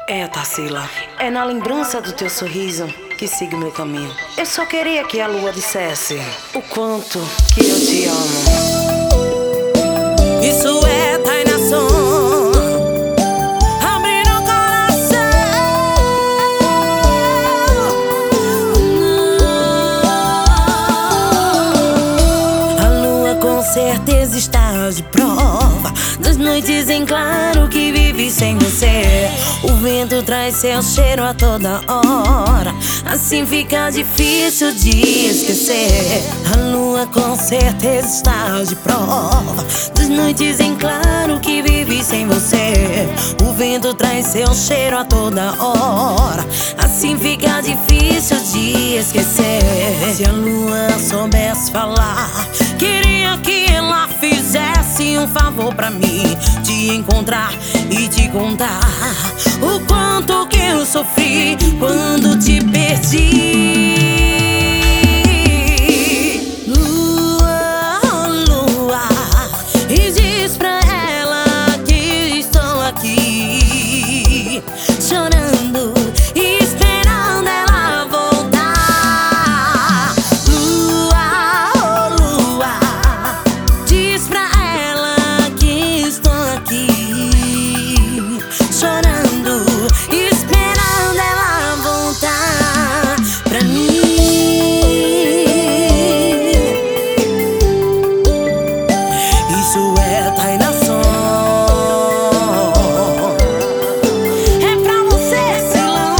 Tarsila, é na lembrança do teu sorriso que sigo meu caminho. Eu só queria que a lua dissesse o quanto que eu te amo. Isso é Tainason, abrindo o coração. A lua com certeza está de prova das noites em claro que vive sem você. O vento traz seu cheiro a toda hora, assim fica difícil de esquecer. A lua com certeza está de prova das noites em claro que vive sem você. O vento traz seu cheiro a toda hora, assim fica difícil de esquecer. Se a lua soubesse falar, queria que ela fizesse um favor pra mim, te encontrar e te contar o quanto que eu sofri quando te perdi. Lua, lua, e diz pra ela que estou aqui, chorando e esperando ela voltar. Lua, lua, diz pra ela que estou aqui, chorando, esperando ela voltar pra mim. Isso é Tainason, é pra você, Silão.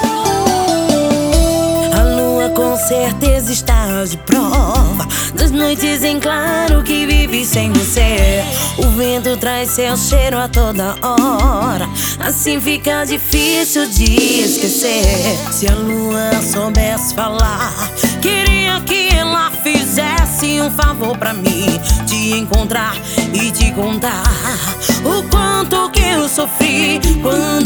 A lua com certeza está de prova das noites em claro que vive sem você. O vento traz seu cheiro a toda hora, assim fica difícil de esquecer. Se a lua soubesse falar, queria que ela fizesse um favor pra mim, te encontrar e te contar o quanto que eu sofri quando